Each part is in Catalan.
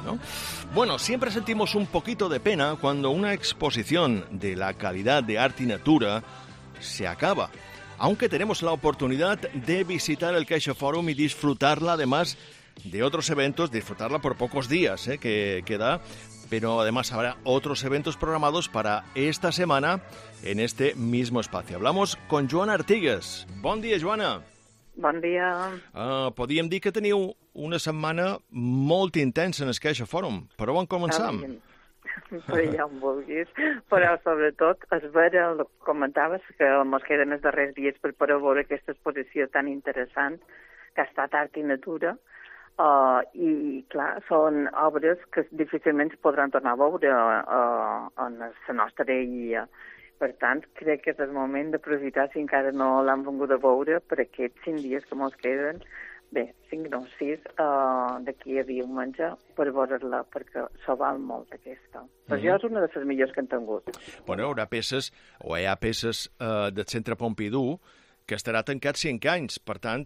¿no? Bueno, siempre sentimos un poquito de pena cuando una exposición de la calidad de arte y natura se acaba, aunque tenemos la oportunidad de visitar el CaixaForum y disfrutarla, además de otros eventos, disfrutarla por pocos días que da, pero además habrá otros eventos programados para esta semana en este mismo espacio. Hablamos con Joana Artigas. Bon dia, Joana. Bon dia. Podríem dir que teniu una setmana molt intensa en el CaixaForum. Per on començam? Per allà on vulguis. Però, sobretot, es veure, el que comentaves, que ens queden els darrers dies per poder veure aquesta exposició tan interessant que ha estat Art i Natura. I, clar, són obres que difícilment es podran tornar a veure en la nostra illa. Per tant, crec que és el moment d'aprofitar, si encara no l'han vingut a veure, per aquests 5 dies que ens queden, bé, 5 no, 6, d'aquí a diumenge, per veure-la, perquè s'ho val molt, aquesta. Per jo és una de les millors que han tingut. Bueno, hi ha peces del Centre Pompidou que estarà tancat 5 anys. Per tant,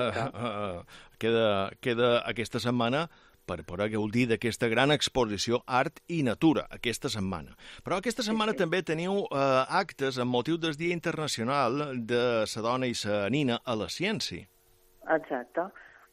queda aquesta setmana per poder gaudir d'aquesta gran exposició Art i Natura, aquesta setmana. Però aquesta setmana també teniu actes amb motiu del Dia Internacional de la Dona i la Nina a la Ciència. Exacte.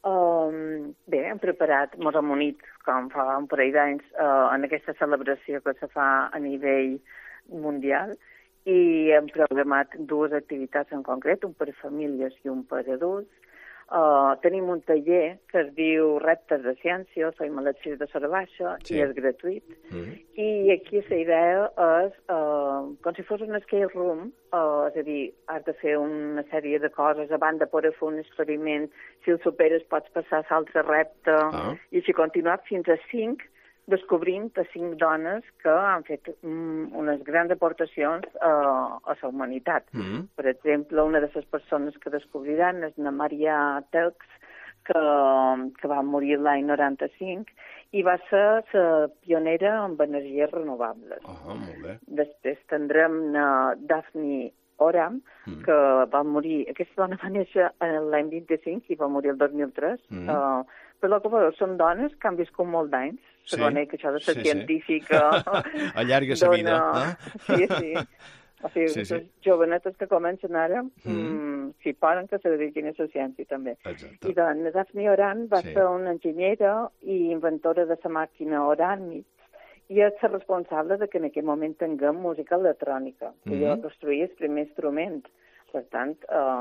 Bé, hem preparat, ens hem unit, com fa un parell d'anys, en aquesta celebració que se fa a nivell mundial, i hem programat 2 activitats en concret, un per a famílies i un per a adults. Tenim un taller que es diu Reptes de Ciència, feim a les 6 de Sora Baixa, i és gratuït. I aquí la idea és, com si fos un escape room, és a dir, has de fer una sèrie de coses abans de poder fer un experiment. Si el superes pots passar a l'altre repte, i així continuar fins a 5, descobrint 5 dones que han fet unes grans aportacions a la humanitat. Per exemple, una de les persones que descobriran és la Maria Telx, que va morir l'any 95, i va ser la pionera en energies renovables. Molt bé. Després tindrem Daphne Oram, que va morir... Aquesta dona va néixer l'any 25 i va morir el 2003. Però el que veus, són dones que han viscut molt d'anys. Segons que això de ser científica... Allarga la vida. Sí. O sigui, les jovenetes que comencen ara, si poden, que se dediquin a la ciència, també. I doncs, Daphne Oran va ser una enginyera i inventora de la màquina Oranit, i és la responsable de que en aquell moment tinguem música electrònica. Ella va construir el primer instrument. Per tant,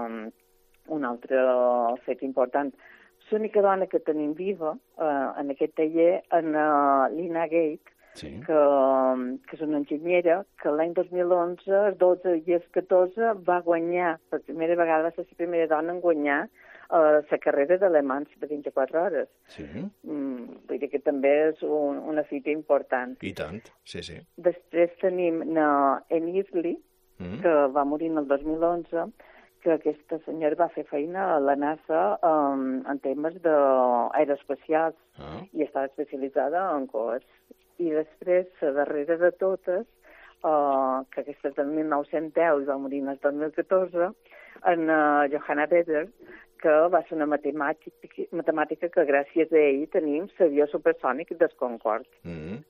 un altre fet important. L'única dona que tenim viva en aquest taller és Lina Gate, que és una enginyera que l'any 2011, el 12 i el 14 va guanyar, per primera vegada va ser la primera dona en guanyar la carrera d'alemans de 24 hores. Vull dir que també és una fita important. I tant, sí. Després tenim en Isley, que va morir el 2011, que aquesta senyora va fer feina a la NASA en temes aeroespacials i estava especialitzada en coets. I després, la darrera de totes, que aquesta és del 1910 i va morir el 2014, en Johanna Beder, que va ser una matemàtica que gràcies a ell tenim l'avió supersònic del Concorde.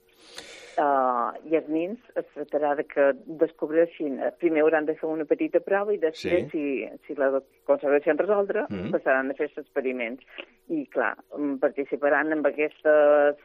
I els nins es tractarà que descobreixin, primer hauran de fer una petita prova i després, si la aconsegueixen resoldre, passaran a fer els experiments. I, clar, participaran en aquestes...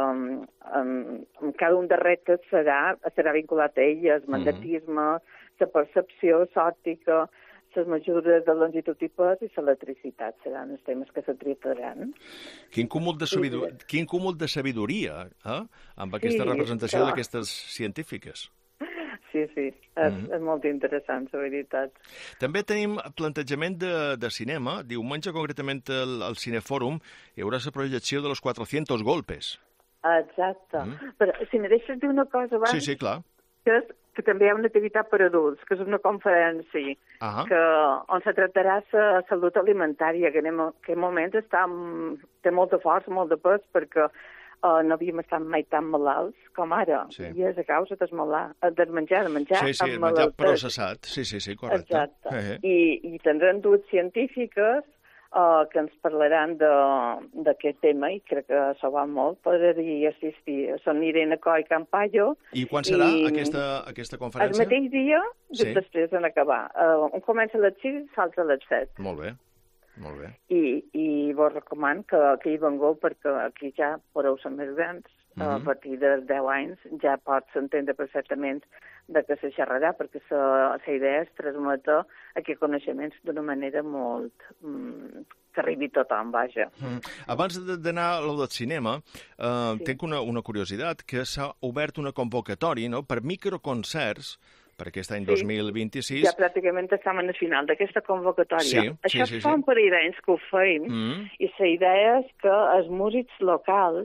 cada un dels reptes serà vinculat a ell, el magnetisme, la percepció, l'òptica, les mesures de longitud i pes i l'electricitat seran els temes que se tractaran. Quin cúmul de sabidoria amb aquesta representació d'aquestes científiques. Sí, és molt interessant, la veritat. També tenim plantejament de cinema. Diumenge, concretament, al Cinefòrum, hi haurà la projecció de Los 400 golpes. Exacte. Però si me deixes dir una cosa abans... Sí, clar. Que també hi ha una activitat per adults, que és una conferència, on se tractarà la salut alimentària, que en aquest moment té molta força, molt de pes, perquè no havíem estat mai tan malalts com ara. I és a causa del menjar amb menjar processat. Sí, correcte. Exacte. I tindran dues científiques que ens parlaran d'aquest tema i crec que s'ho va molt per assistir. Són Irene Coll i Campayo. I quan serà aquesta conferència? El mateix dia, després d'acabar. Un comença a les 6 i l'altre a les 7. Molt bé. Molt bé. I vos recomano que hi vengueu perquè aquí ja podeu ser més grans. A partir dels 10 anys ja pots entendre perfectament de què se xerrarà, perquè la idea és transmetre aquests coneixements d'una manera molt... que arribi a tothom, vaja. Abans d'anar a lo del cinema, tinc una curiositat, que s'ha obert una convocatòria, no?, per microconcerts per aquest any 2026. Ja pràcticament estem al final d'aquesta convocatòria. Això fa un parell d'anys que ho feim, i la idea és que els músics locals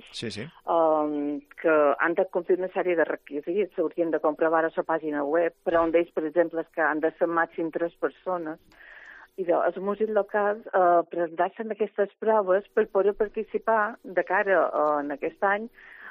que han de complir una sèrie de requisits, haurien de comprovar a la pàgina web, però un d'ells, per exemple, és que han de ser màxim 3 persones, i els músics locals presentar-se en aquestes proves per poder participar de cara en aquest any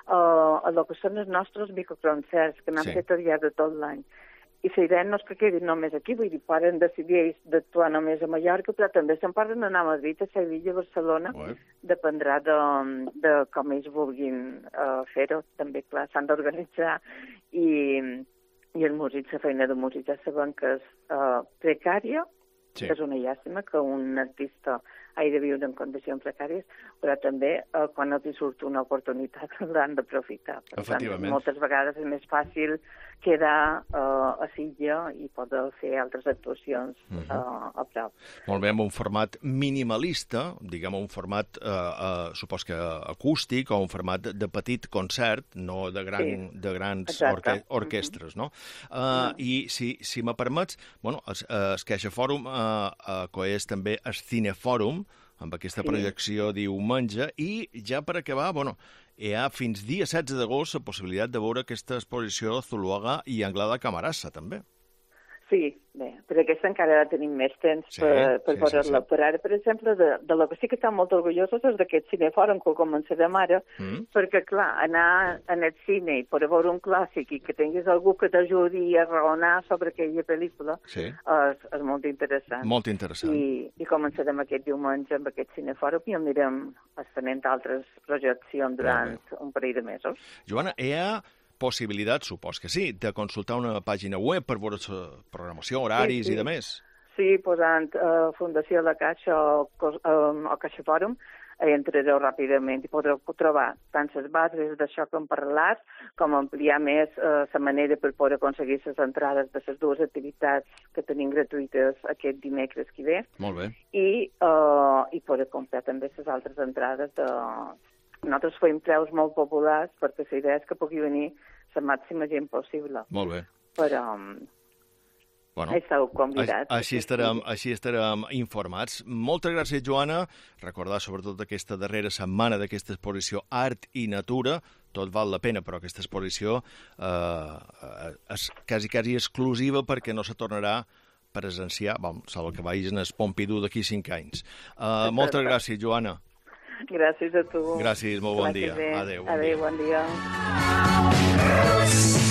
a el que són els nostres microconcerts, que n'han fet al llarg de tot l'any. I la idea no és que quedin només aquí, vull dir, poden decidir ells d'actuar només a Mallorca, però també se'n poden anar a Madrid, a Sevilla, a Barcelona, dependrà de com ells vulguin fer-ho. També, clar, s'han d'organitzar i els músics, la feina de músic ja sabem que és precària, és una llàstima que un artista hagi de viure en condicions precàries, però també quan els hi surt una oportunitat l'han d'aprofitar. Per tant, moltes vegades és més fàcil quedar a Silla i poder fer altres actuacions a prop. Molt bé, amb un format minimalista, diguem un format, supos que acústic, o un format de petit concert, no de grans orquestres, no? I si me permets, el CaixaForum coeix també el Cinefòrum, amb aquesta projecció diumenge, i ja per acabar, hi ha fins dia 16 d'agost la possibilitat de veure aquesta exposició Zuluaga i Anglada Camarasa, també. Sí, bé, per aquesta encara tenim més temps per veure-la. Per ara, per exemple, de lo que sí que estem molt orgullosos és d'aquest cinefòrum que començarem ara, perquè, clar, anar en el cine i poder veure un clàssic i que tinguis algú que t'ajudi a raonar sobre aquella pel·lícula és molt interessant. Molt interessant. I començarem aquest diumenge amb aquest cinefòrum i anirem estenent altres projeccions durant un parell de mesos. Joana, hi ha possibilitat, supos que sí, de consultar una pàgina web per veure la programació, horaris i de més? Sí, posant Fundació La Caixa o CaixaForum, entrareu ràpidament i podreu trobar tant les bases d'això que hem parlat, com ampliar més la manera per poder aconseguir les entrades de les dues activitats que tenim gratuïtes aquest dimecres que ve. Molt bé. I poder comprar també les altres entrades Nosaltres fem preus molt populars perquè la idea és que pugui venir la màxima gent possible. Molt bé. Però esteu convidats. Així estarem informats. Moltes gràcies, Joana. Recordar sobretot aquesta darrera setmana d'aquesta exposició Art i Natura. Tot val la pena, però aquesta exposició és quasi exclusiva perquè no se tornarà a presenciar, salvo que vagis en el Pompidou d'aquí 5 anys. Moltes gràcies, Joana. Gràcies a tu. Gràcies, molt bon dia. Adéu. Adéu, bon dia.